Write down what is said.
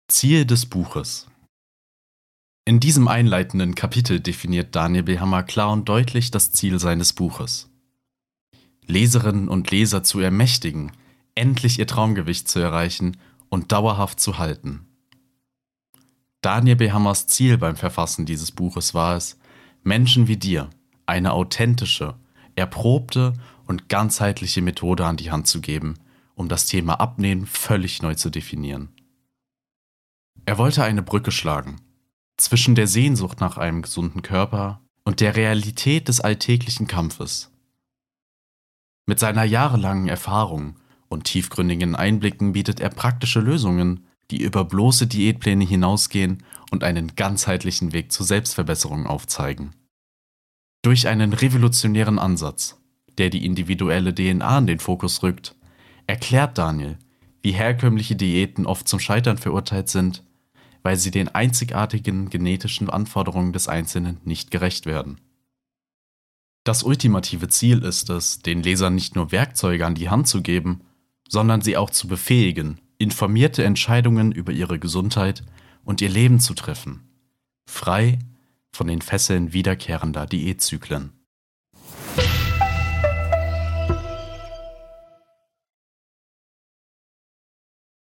Ziel des Buches. In diesem einleitenden Kapitel definiert Daniel B. Hammer klar und deutlich das Ziel seines Buches. Leserinnen und Leser zu ermächtigen, endlich ihr Traumgewicht zu erreichen und dauerhaft zu halten. Daniel B. Hammers Ziel beim Verfassen dieses Buches war es, Menschen wie dir eine authentische, erprobte und ganzheitliche Methode an die Hand zu geben, um das Thema Abnehmen völlig neu zu definieren. Er wollte eine Brücke schlagen zwischen der Sehnsucht nach einem gesunden Körper und der Realität des alltäglichen Kampfes. Mit seiner jahrelangen Erfahrung und tiefgründigen Einblicken bietet er praktische Lösungen, die über bloße Diätpläne hinausgehen und einen ganzheitlichen Weg zur Selbstverbesserung aufzeigen. Durch einen revolutionären Ansatz, der die individuelle DNA in den Fokus rückt, erklärt Daniel, wie herkömmliche Diäten oft zum Scheitern verurteilt sind, weil sie den einzigartigen genetischen Anforderungen des Einzelnen nicht gerecht werden. Das ultimative Ziel ist es, den Lesern nicht nur Werkzeuge an die Hand zu geben, sondern sie auch zu befähigen, informierte Entscheidungen über ihre Gesundheit und ihr Leben zu treffen, frei von den Fesseln wiederkehrender Diätzyklen.